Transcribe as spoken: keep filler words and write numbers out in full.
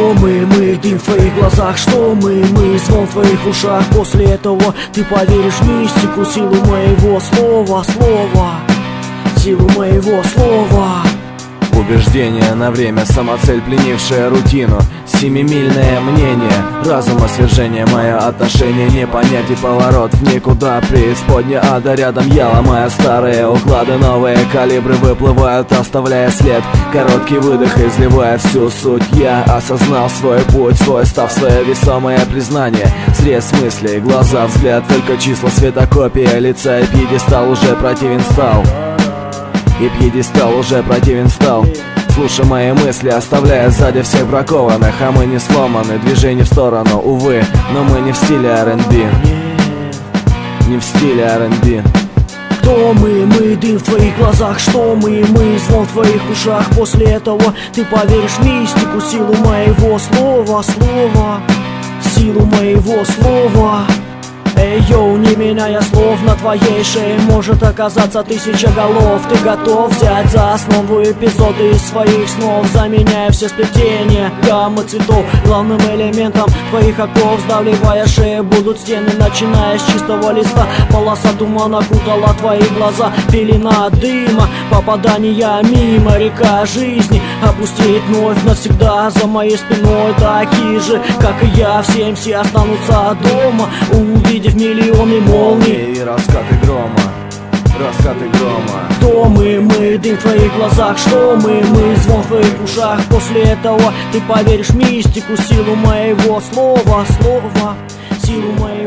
Кто мы? Мы дым в твоих глазах. Что мы? Мы звон в твоих ушах. После этого ты поверишь в мистику, силу моего слова, слова, силу моего слова. Убеждение на время, самоцель, пленившая рутину. Семимильное мнение, разум свержение, мое отношение не понять и поворот в никуда. Преисподня ада рядом, я ломаю старые уклады. Новые калибры выплывают, оставляя след. Короткий выдох, изливая всю суть. Я осознал свой путь, свой став, свое весомое признание. Срез мыслей, глаза, взгляд, только числа, светокопия лица. И пьедестал уже противен стал. И пьедестал уже противен стал. Слушай мои мысли, оставляя сзади всех бракованных. А мы не сломаны, движение в сторону, увы. Но мы не в стиле ар энд би. Не в стиле ар энд би. Кто мы? Мы дым в твоих глазах. Что мы? Мы звон в твоих ушах. После этого ты поверишь в мистику, силу моего слова, слова, силу моего слова. Эй, йоу, не меняя слов, на твоей шее может оказаться тысяча голов. Ты готов взять за основу эпизоды из своих снов, заменяя все сплетения гаммы цветов главным элементом твоих оков. Сдавливая шею будут стены, начиная с чистого листа. Полоса тумана окутала твои глаза, пелена дыма, попадания мимо. Река жизни опустеет вновь навсегда за моей спиной. Такие же, как и я, все эм си останутся дома, увидев миллионы молний и раскаты грома, раскаты грома. Кто мы? Мы дым в твоих глазах. Что мы? Мы звон в твоих ушах. После этого ты поверишь в мистику, силу моего слова, слова, силу моего